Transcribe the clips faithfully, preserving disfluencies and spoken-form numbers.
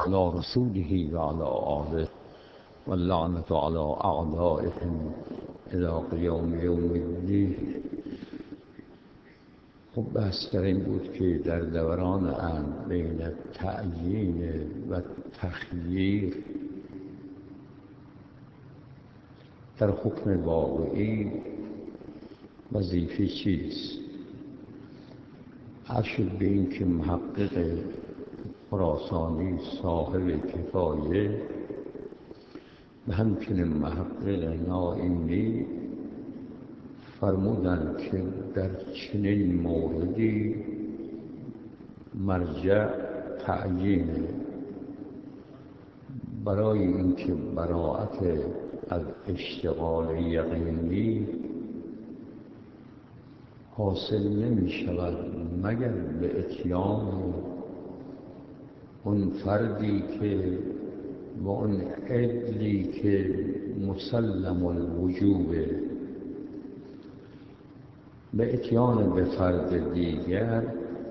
على رسوله وعلى آله واللعنة على أعدائهم إلى قیام یوم الدین. خب بحث در این بود که در دوران امر بین تعیین و تخییر در حکم واقعی وظیفه چیست؟ عرض شد به این که محقق خراسانی صاحب کفایه و همچنین محقق نائینی فرمودند که در چنین موردی مرجع تعیین برای اینکه براءت از اشتغال یقینی حاصل نمی شود مگر به اتیان اون فردی که و اون عدلی که مسلم الوجوبه، به اتیان به فرد دیگر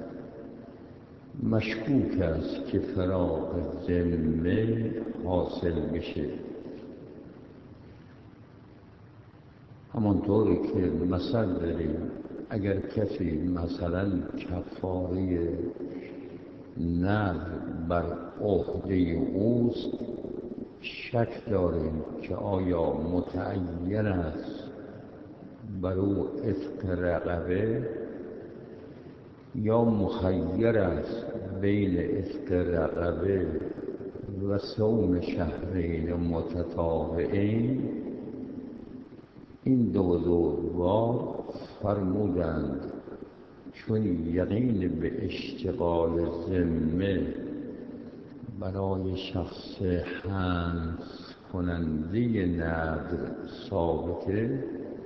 مشکوک است که فراغ ذمه حاصل بشه. همانطوری که مثل داریم اگر کسی مثلا کفاره نذر بر عهده اوست، شک داریم که آیا متعین است بر او عتق رقبه یا مخیر است بین عتق رقبه و صوم شهرین متتابعین. این دو بزرگوار فرمودند چون یقین به اشتغال ذمه برای شخص حنث کننده نذر ثابته،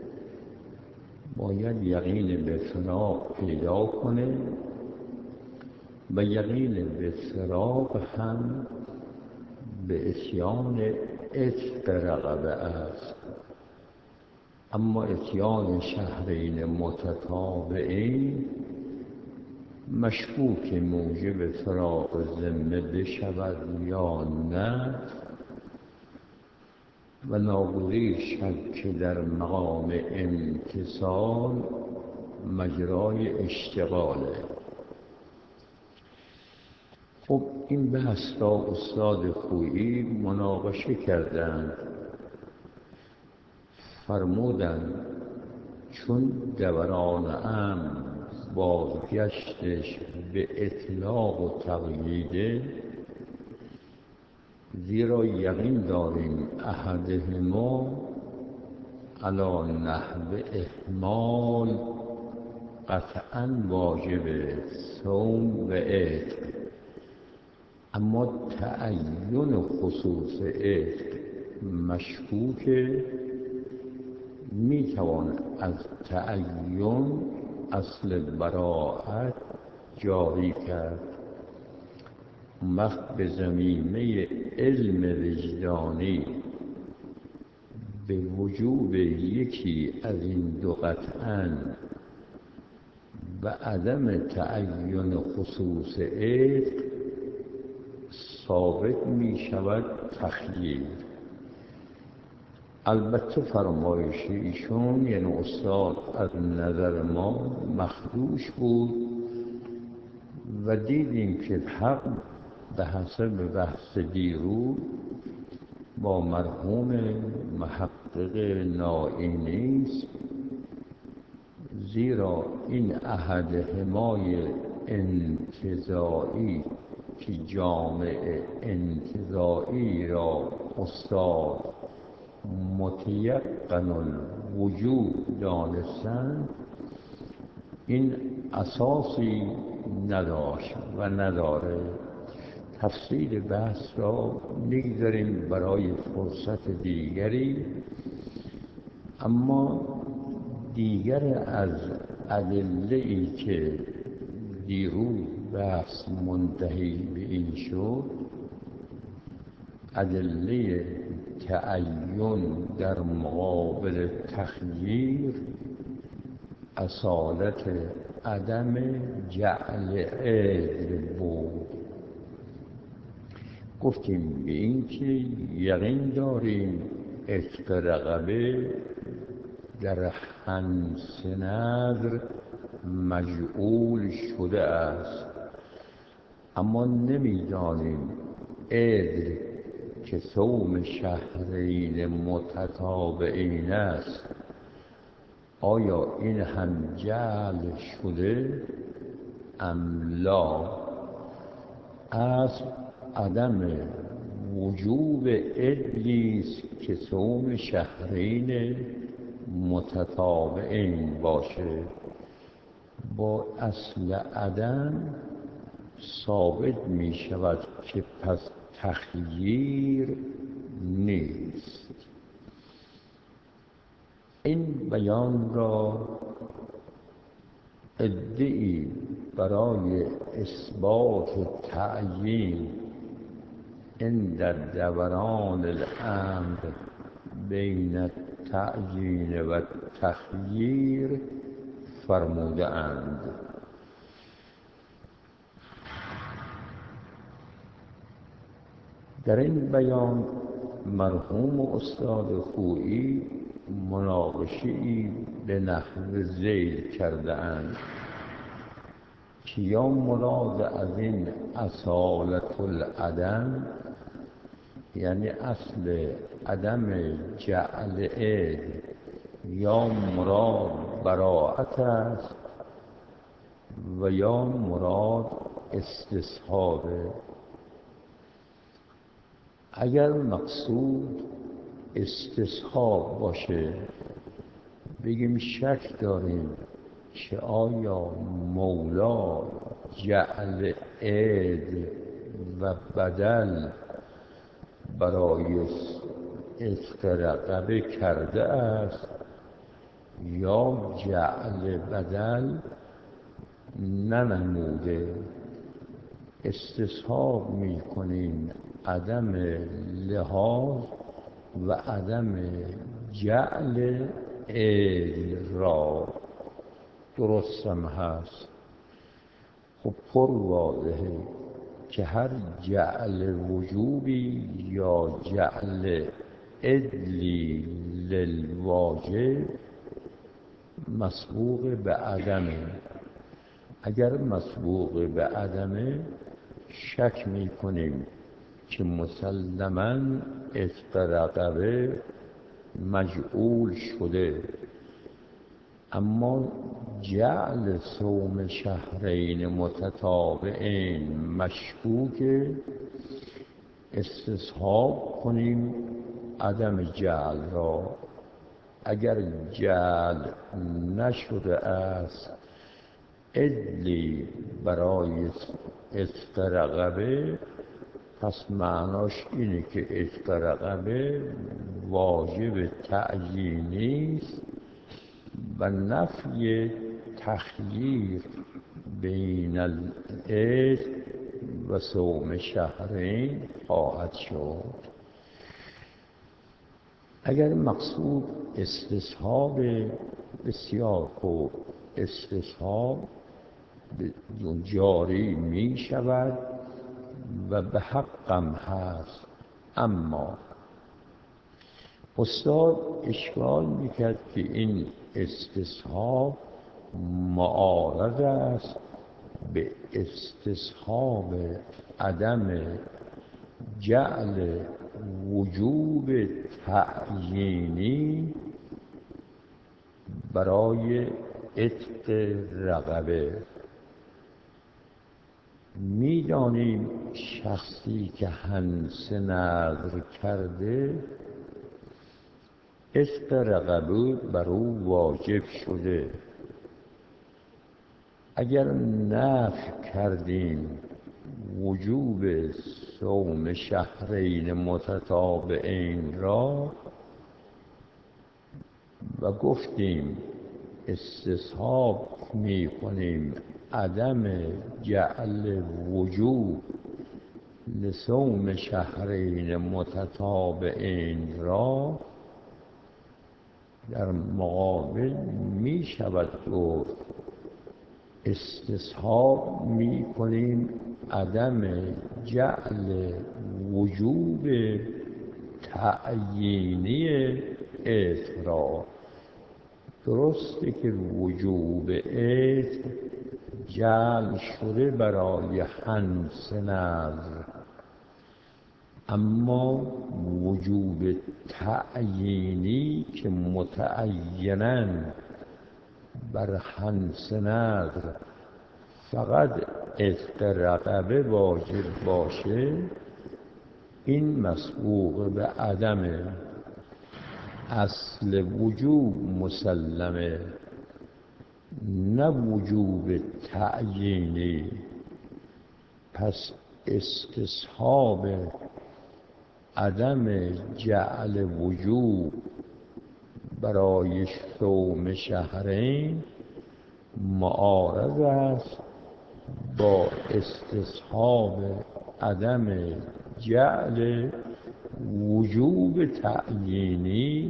باید یقین به فراق پیدا کنه و یقین به فراق هم به اتیان عتق رقبه است. اما اتیان شهرین متتابعین مشکوک موجب فراق ذمه بشود یا نه و ناگزیر شد که در مقام امتثال مجرای اشتغاله. خب این بحث را استاد خویی مناقشه کردند، فرمودند چون دوران امر بازگشتش به اطلاق و تقییده، زیرا یقین داریم احدهما علی نحو احمال قطعا واجب صوم و عتق، اما تعین خصوص عتق مشکوکه. میتوان از تعین اصل براءت جاری کرد، وقت به زمینه علم وجدانی به وجوب یکی از این دو قطعاً و عدم تعین خصوص عتق ثابت می شود تخییر. البته فرمایش ایشون یعنی استاد از نظر ما مخدوش بود و دیدیم که حق به حسب بحث دیروز با مرحوم محقق نائینی است، زیرا این احدهمای انتزاعی که جامع انتزاعی را استاد متیقن الوجود دانستند، این اساسی نداشت و نداره. تفصیل بحث را میگذاریم برای فرصت دیگری. اما دیگر از ادله‌ای که دیروز بحث منتهی به این شد، ادله تعین در مقابل تخییر اصالت عدم جعل عدل بود. گفتیم به این که یقین داریم عتق رقبه در حنس نذر مجعول شده است، اما نمی‌دانیم عدل که صوم شهرین متتابعین است آیا این هم جعل شده ام لا. اصل عدم وجوب عدلی است که صوم شهرین متتابعین باشه، با اصل عدم ثابت می شود که پس تخییر نیست. این بیان را ادعی برای اثبات تعیین عند دوران الامر بین التعیین و التخییر فرموده اند. در این بیان مرحوم استاد خویی مناقشه‌ای به نحو ذیل کرده اند که یا مراد از این اصالت العدم، یعنی اصل عدم جعل عدل، یا مراد براءت است و یا مراد استصحاب. اگر مقصود استصحاب باشه بگیم شک داریم که آیا مولا جعل عدل و بدل برای عتق رقبه کرده است یا جعل بدل ننموده. استصحاب می کنیم عدم لحاظ و عدم جعل عدل را. درست هم هست. خب پر واضحه که هر جعل وجوبی یا جعل عدلی للواجب مسبوق به عدمه. اگر مسبوق به عدمه شک می کنیم که مسلماً عتق رقبه مجعول شده، اما جعل صوم شهرین متتابعین مشکوک، استصحاب کنیم عدم جعل را. اگر جعل نشده است عدلی برای عتق رقبه، پس معناش اینه که عتق رقبه واجب تعیینی است و نفی تخییر بین العتق و صوم شهرین خواهد شد. اگر مقصود استصحاب، بسیار خوب، استصحاب جاری می شود و به حقم هست. اما استاد اشکال میکرد که این استصحاب معارض است به استصحاب عدم جعل وجوب تعیینی برای عتق رقبه. میدانیم شخصی که حنس نذر کرده عتق رقبه بر او واجب شده. اگر نفی کردیم وجوب صوم شهرین متتابعین را و گفتیم استصحاب می کنیم عدم جعل وجوب لصوم شهرین متتابعین را، در مقابل می شود گفت استصحاب می کنیم عدم جعل وجوب تعیینی عتق را. درسته که وجوب عتق جعل شده برای حنس نظر، اما وجوب تعیینی که متعیناً بر حنس نظر فقط عتق رقبه واجب باشه، این مسبوق به عدمه. اصل وجوب مسلمه، نه وجوب تعیینی. پس استصحاب عدم جعل وجوب برای صوم شهرین معارض است با استصحاب عدم جعل وجوب تعیینی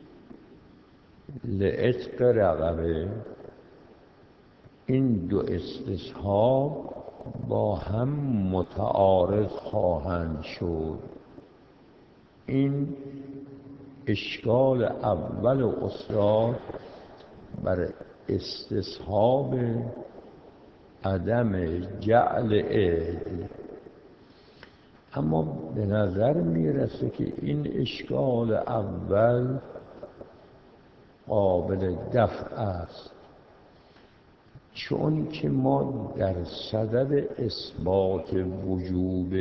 لعتق رقبه. این دو استصحاب با هم متعارض خواهند شد. این اشکال اول استاد بر استصحاب عدم جعل عدل. اما به نظر میرسه که این اشکال اول قابل دفع است، چون که ما در صدد اثبات وجوب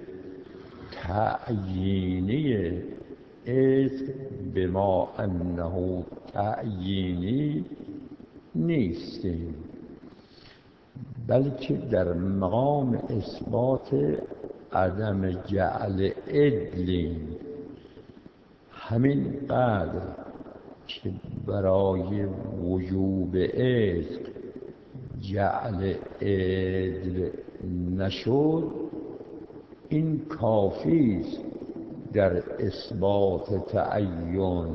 تعیینی عتق به ما انه تعیینی نیستیم، بلکه در مقام اثبات عدم جعل عدلیم. همین قدر که برای وجوب عتق جعل عدل نشد، این کافی است در اثبات تعین.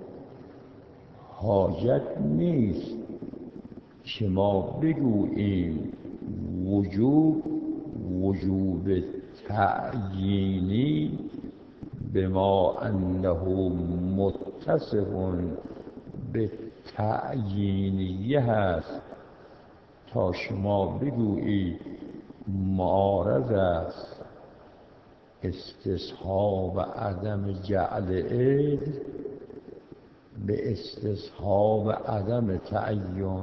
حاجت نیست که ما بگوییم وجوب وجوب تعیینی بما انه متصف به تعیینیه هست تا شما بگویید معارض است استصحاب عدم جعل عدل به استصحاب عدم تعین.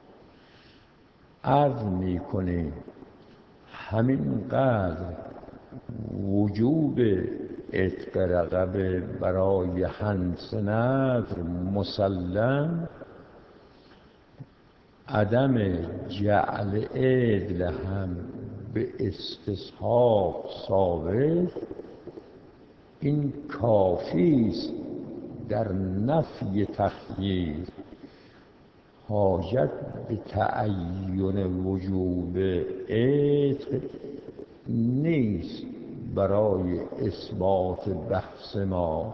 عرض می کنیم همین قدر وجوب عتق رقبه برای حنس نظر مسلم، عدم جعل عدل هم به استصحاب ثابت. این کافی است در نفی تخییر. حاجت به تعین وجوب عتق نیست برای اثبات بحث ما.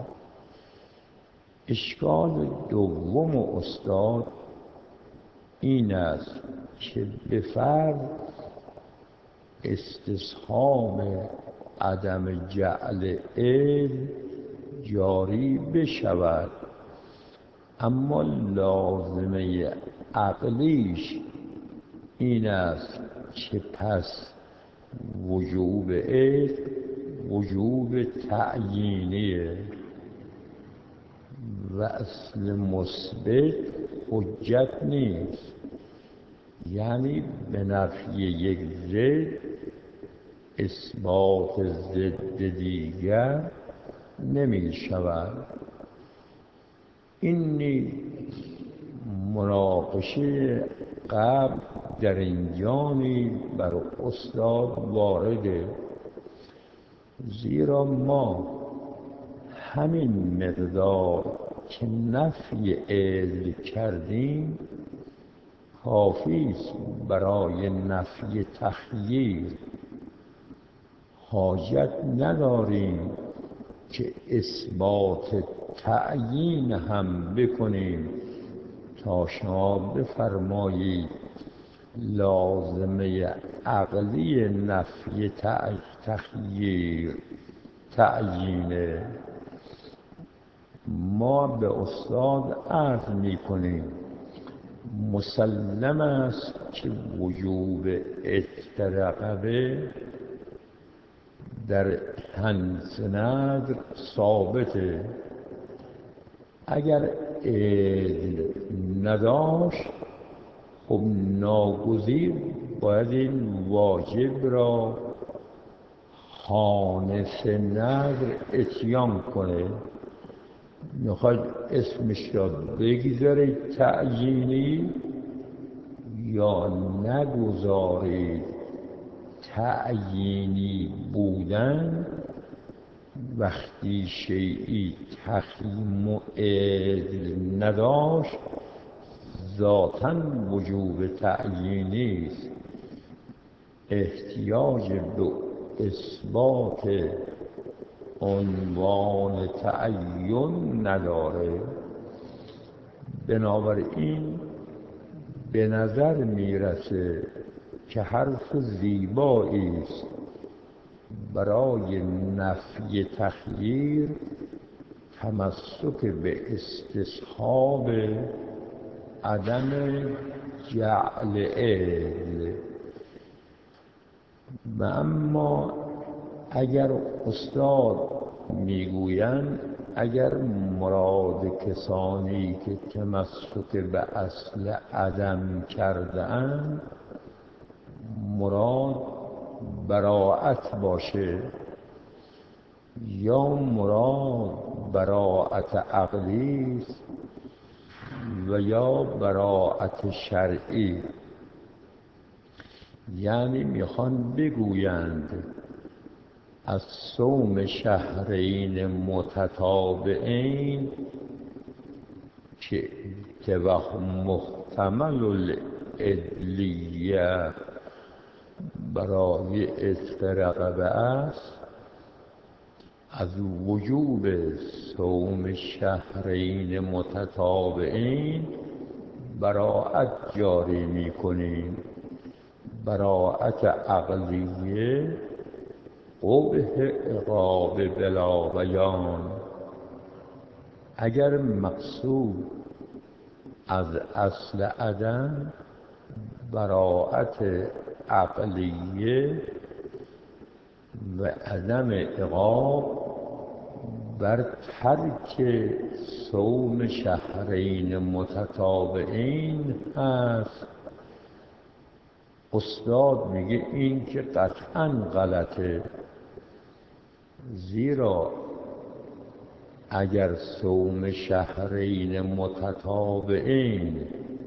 اشکال دوم استاد این است که به فرض استصحاب عدم جعل علم جاری بشود، اما لازمه عقلیش این است که پس وجوب عتق وجوب تعیینیه و اصل مثبت حجت نیست، یعنی به نفی یک ضد اثبات ضد دیگر نمی شود. این نیز مناقشه قبل در اینجانی بر استاد وارده، زیرا ما همین مقدار که نفی علم کردیم کافی است برای نفی تخییر. حاجت نداریم که اثبات تعیین هم بکنیم تا شما بفرمایید لازمه عقلی نفی تخییر تعیینه. ما به استاد عرض می کنیم مسلم است که وجوب اطرقبه در حنس نظر ثابته. اگر عدل نداشت خب ناگزیر باید این واجب را خانث نظر اتیان کنه. میخواید اسمش را بگذارید تعیینی یا نگذارید تعیینی بودن. وقتی شیئی تخییم و عدل نداشت ذاتاً وجوب تعیینی است، احتیاج به اثبات عنوان تعین نداره. بنابراین به نظر میرسه که حرف زیبایی است برای نفی تخییر تمسک به استصحاب عدم جعل عدل. و اما اگر استاد میگویند اگر مراد کسانی که تمسک به اصل عدم کرده اند مراد براءت باشه یا مراد براءت عقلی است و یا براءت شرعی، یعنی میخوان بگویند از صوم شهرین متتابعین که محتمل العدلیه برای عتق رقبه است، از وجوب صوم شهرین متتابعین براءت جاری میکنیم. براءت عقلیه قبح عقاب بلا بیان. اگر مقصود از اصل عدم براءت عقلیه و عدم عقاب بر ترک صوم شهرین متتابعین هست، استاد میگه این که قطعاً غلطه. زیرا اگر صوم شهرین متتابعین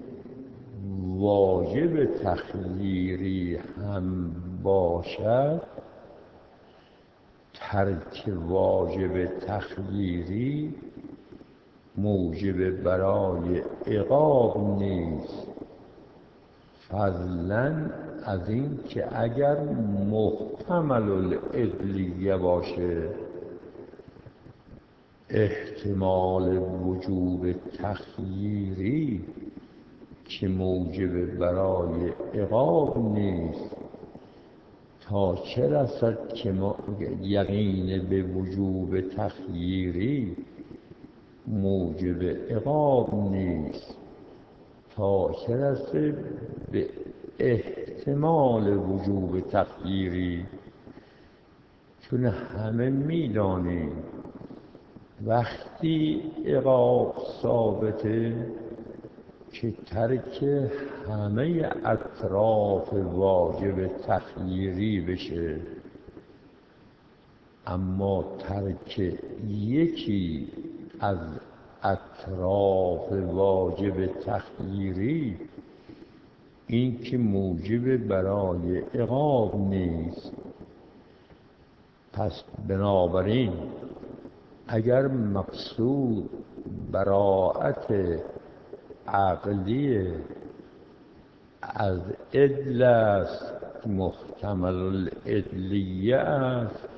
واجب تخییری هم باشد، ترک واجب تخییری موجب برای عقاب نیست، فضلاً از این که اگر محتمل العدلیه باشه احتمال وجوب تخییری که موجب برای عقاب نیست. تا چه رسد که یقین به وجوب تخییری موجب عقاب نیست، تا چه رسد به احتمال وجوب تخییری. چون همه میدانیم وقتی عقاب ثابته که ترک همه اطراف واجب تخییری بشه، اما ترک یکی از اطراف واجب تخییری این که موجب برای عقاب نیست. پس بنابراین اگر مقصود براءت عقلی از عدل است، محتمل العدلیه است،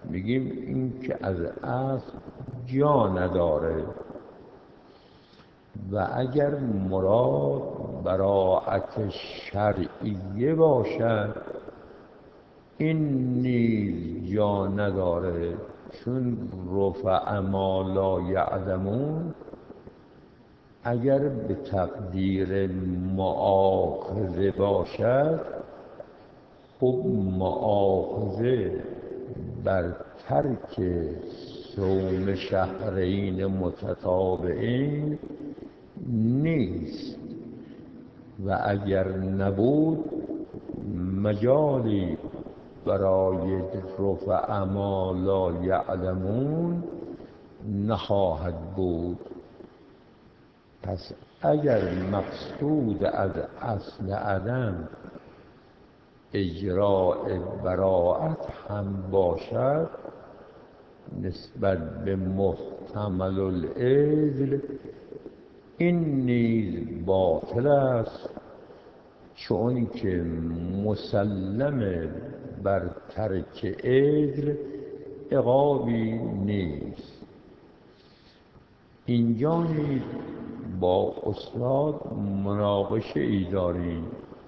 میگیم این که از اصل جا نداره. و اگر مراد براءت شرعیه باشد این نیز جا نداره، چون رفع ما لا یعلمون اگر به تقدیر مؤاخذه باشد، خب مؤاخذه بر ترک صوم شهرین متتابعین نیست، و اگر نبود مجالی برای رفع ما لا یعلمون نخواهد بود. پس اگر مقصود از اصل عدم اجراء براءت هم باشد، نسبت به محتمل العدل این نیز باطل است، چون که مسلم بر ترک عدل عقابی نیست. اینجا نیز با استاد مناقشه ای داریم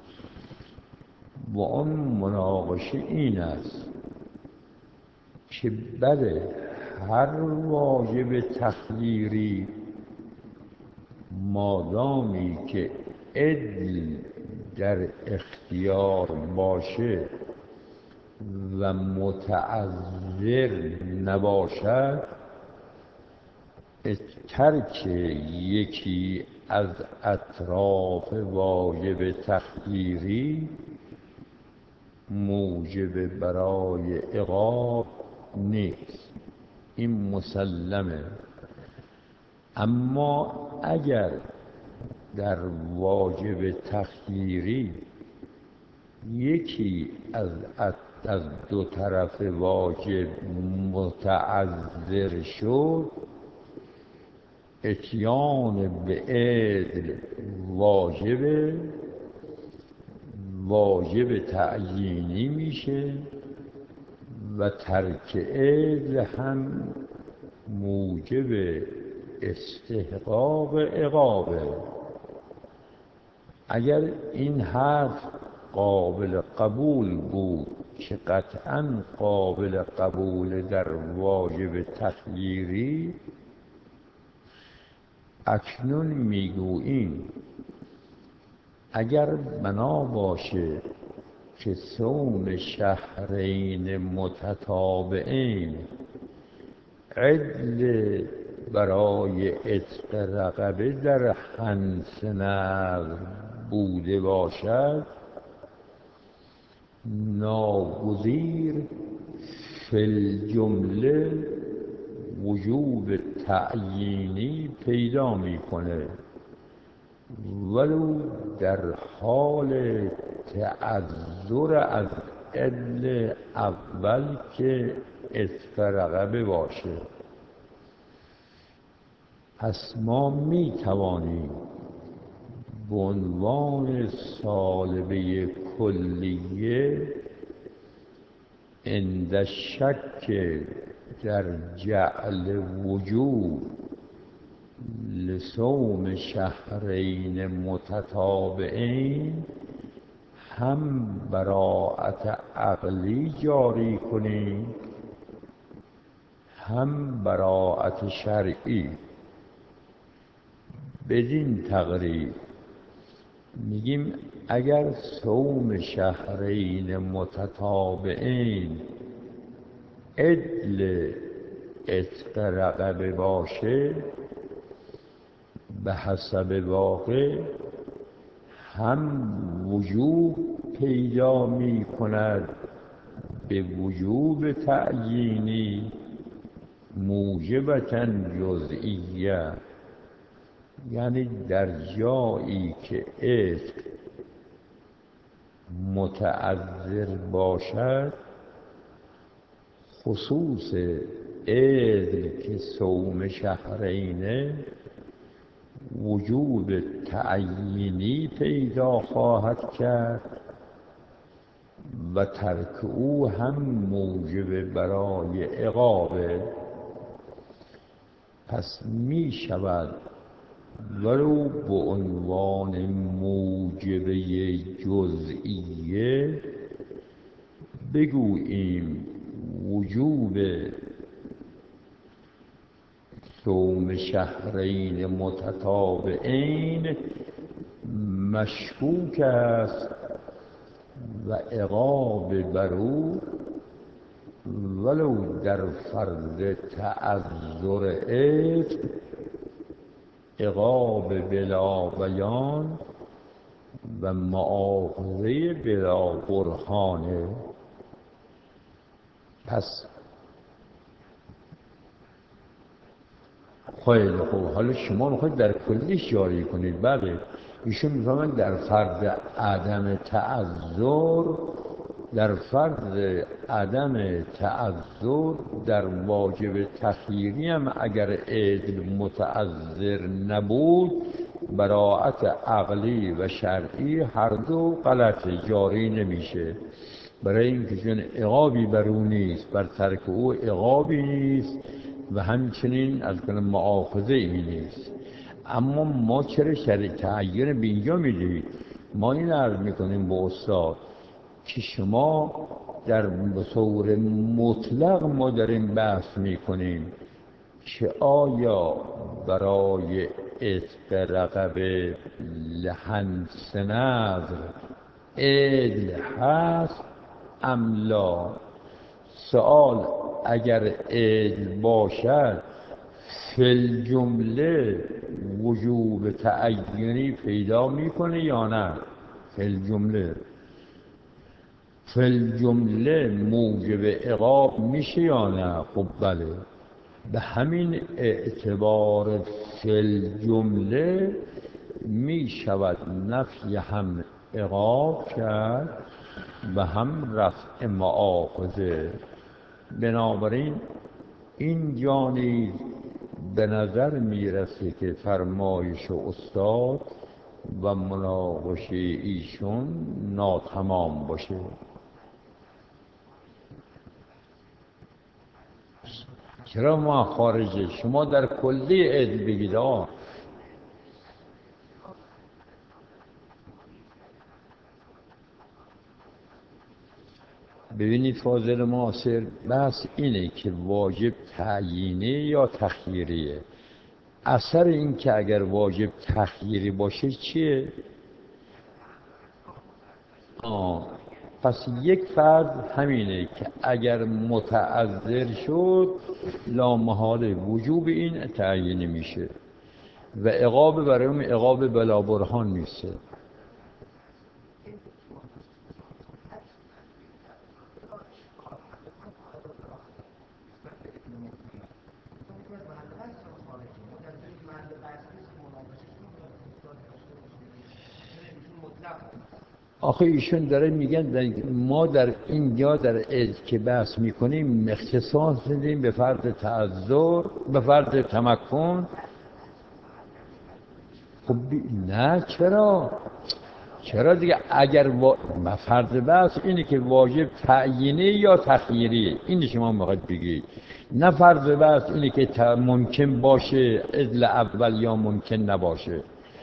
و آن مناقشه این است که بله، هر واجب تخییری مادامی که عدل در اختیار باشه و متعذر نباشد، ترک یکی از اطراف واجب تخییری موجب برای عقاب نیست. این مسلمه. اما اگر در واجب تخییری یکی از از دو طرف واجب متعذر شد، اتیان به عدل واجب واجب تعیینی میشه و ترک عدل هم موجب استحقاق عقابه. اگر این حرف قابل قبول بود که قطعاً قابل قبول در واجب تخییری، اکنون میگوییم اگر بنا باشه که صوم شهرین متتابعین عدل برای عتق رقبه در حنث نظر بوده باشد، ناگزیر فی الجمله وجوب تعیینی پیدا میکنه، ولو در حال تعذر از عدل اول که عتق رقبه باشه. پس ما می توانیم به عنوان سالبه کلیه عند الشک در جعل وجوب لصوم شهرین متتابعین هم براءت عقلی جاری کنیم، هم براءت شرعی. بدین تقریب میگیم اگر صوم شهرین متتابعین عدل عتق رقبه باشه، به حسب واقع هم وجوب پیدا می کند به وجوب تعیینی موجبتاً جزئیه، یعنی در جایی که عتق متعذر باشد، خصوص عدل که صوم شهرینه وجوب تعیینی پیدا خواهد کرد و ترک او هم موجب برای عقابه. پس می شود ولو به عنوان موجبه جزئیه بگوییم وجوب صوم شهرین متتابعین مشکوک است و عقاب بر او ولو در فرض تعذر عتق عقاب بلا بیان و مؤاخذه بلا برهانه. پس خیلی خوب، حالا شما میخواید در کلیش جاری کنید. بله، ایشون میفهمن در فرض عدم تعذر، در فرض عدم تعذر در واجب تخییری هم اگر عدل متعذر نبود براءت عقلی و شرعی هر دو غلطه، جاری نمیشه. برای اینکه چون عقابی بر او نیست، بر ترک او عقابی نیست و همچنین از کنه مؤاخذه ای نیست. اما ما چرا شرع تعین به اینجا میدید؟ ما این عرض میکنیم به استاد که شما در صور مطلق ما داریم بحث میکنیم که آیا برای عتق رقبه لحن سنذر عدل هست ام لا؟ سوال اگر عدل باشد فی الجمله وجوب تعینی پیدا میکنه یا نه؟ فی الجمله فی الجمله موجب عقاب میشه یا نه؟ خب بله، به همین اعتبار فی الجمله می شود نفی هم عقاب کرد و هم رفع مؤاخذه. بنابراین این جانی به نظر میرسه که فرمایش استاد و مناقشه ایشون ناتمام باشه. چرا ما خارجه؟ شما در کلی عدل بگید. آه ببینید فاضل معاصر، بحث اینه که واجب تعیینی یا تخییریه. اثر این که اگر واجب تخییری باشه چیه؟ آه پس یک فرض همینه که اگر متعذر شد لامحاله وجوب این تعیینی میشه و عقاب برای اون عقاب بلا برهان میشه. آخه ایشون داره میگن ما در اینجا در عد که بحث میکنیم اختصاص دادیم به فرض تعذر، به فرض تمکن. خب نه، چرا؟ چرا دیگه؟ اگر وا... فرض بحث اینه که واجب تعیینی یا تخییری، این شما میخواید بگید. نه فرض بحث اینه که ممکن باشه عدل اول یا ممکن نباشه.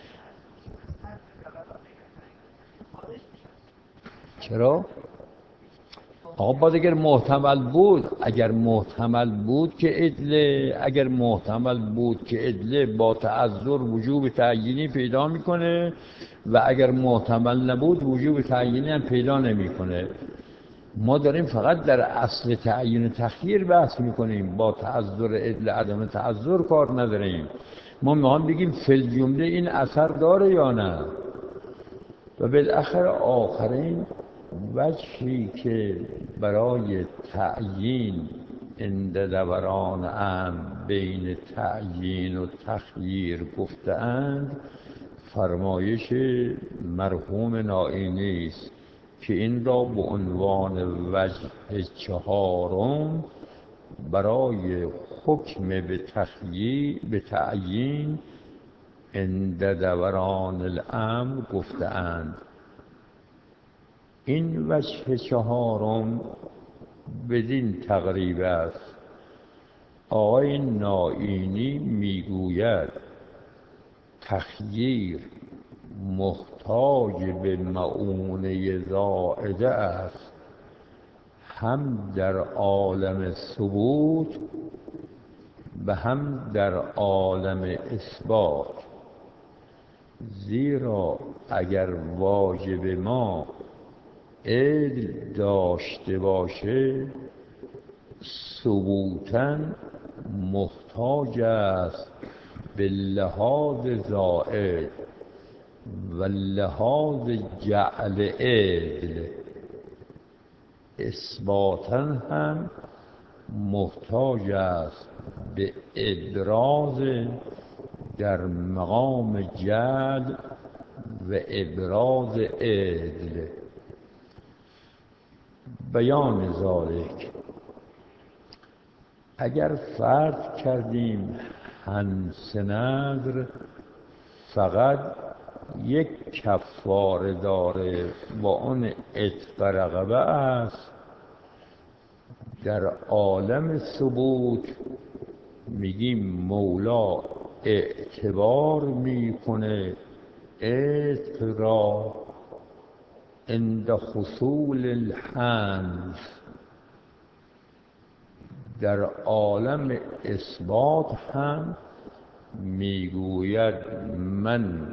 چرا؟ آقا باز اگر محتمل بود، اگر محتمل بود که عدل، اگر محتمل بود که عدل با تعذر وجوب تعیینی پیدا میکنه و اگر محتمل نبود وجوب تعیینی هم پیدا نمیکنه. ما داریم فقط در اصل تعیین تخییر بحث میکنیم، با تعذر عدل عدم تعذر کار نداریم. ما میخوام بگیم فی الجمله این اثر داره یا نه. و بالاخره آخرین وجهی که برای تعیین عند دوران امر بین تعیین و تخییر گفته‌اند فرمایش مرحوم نائینی است که این را به عنوان وجه چهارم برای حکم به تخییر به تعیین عند دوران الامر گفته‌اند. این وجه چهارم بدین تقریب است. آقای نائینی میگوید تخییر محتاج به معونه زائده است، هم در عالم ثبوت و هم در عالم اثبات. زیرا اگر واجب ما عدل داشته باشه، ثبوتاً محتاج است به لحاظ زائد و لحاظ جعل عدل، اثباتاً هم محتاج است به ابراز در مقام جعل و ابراز عدل. بیان ذالک: اگر فرض کردیم حنث نذر فقط یک کفاره داره و آن عتق رقبه است، در عالم ثبوت میگیم مولا اعتبار میکنه عتق را عند حصول الحنث. در عالم اثبات هم میگوید من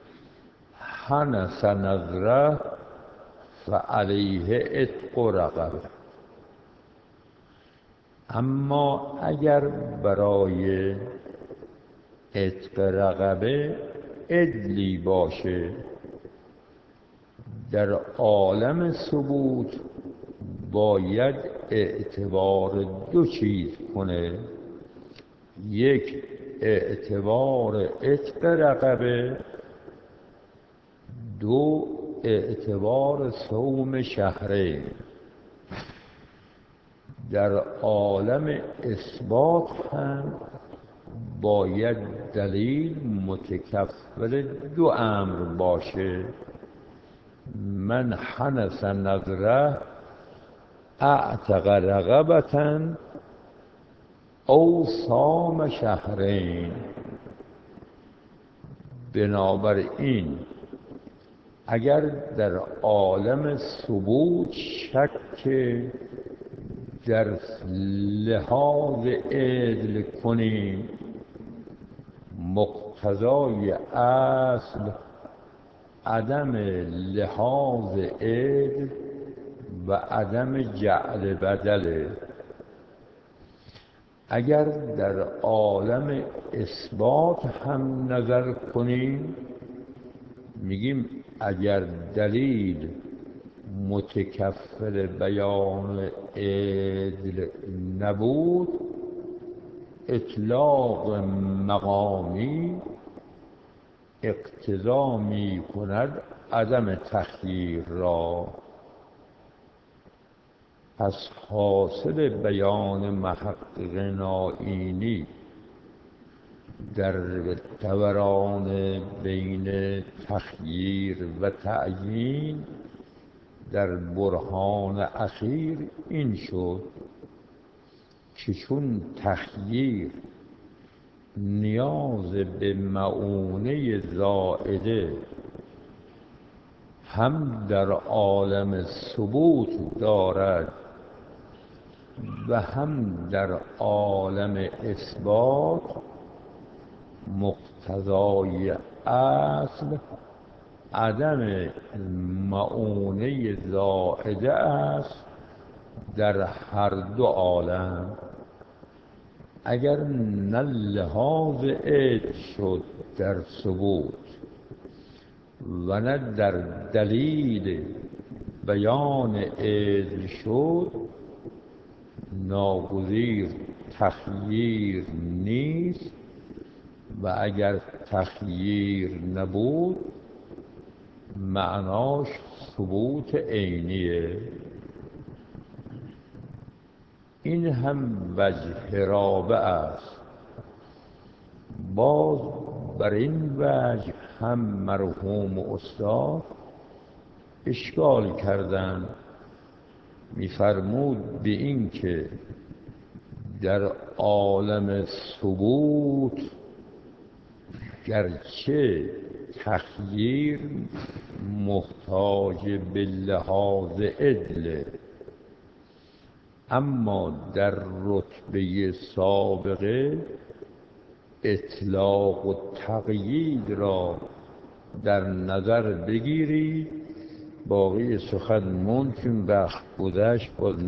حنث نذره فعلیه عتق رقبه. اما اگر برای عتق رقبه عدلی باشه، در عالم ثبوت باید اعتبار دو چیز کنه: یک اعتبار عتق رقبه، دو اعتبار صوم شهرین. در عالم اثبات هم باید دلیل متکفل دو امر باشه: من حنث نذره اعتق رقبة او صام شهرین. بنابراین اگر در عالم ثبوت شک در لحاظ عدل کنیم، مقتضای اصل عدم لحاظ عدل و عدم جعل بدله. اگر در عالم اثبات هم نظر کنیم، میگیم اگر دلیل متکفل بیان عدل نبود، اطلاق مقامی اقتضا می کند عدم تخییر را. پس حاصل بیان محقق نائینی در دوران بین تخییر و تعیین در برهان اخیر این شد که چون تخییر نیاز به معونه زائده هم در عالم ثبوت دارد و هم در عالم اثبات، مقتضای اصل عدم معونه زائده است در هر دو عالم. اگر نه لحاظ عدل شد در ثبوت و نه در دلیل بیان عدل شد، ناگزیر تخییر نیست، و اگر تخییر نبود معناش ثبوت عینیه. این هم وجه رابع است. باز بر این وجه هم مرحوم استاد اشکال کردند. می‌فرمود به این که در عالم ثبوت گرچه تخییر محتاج به لحاظ عدل، اما در رتبه سابقه اطلاق و تقیید را در نظر بگیرید. باقی سخن ممکن وقت گذشت باز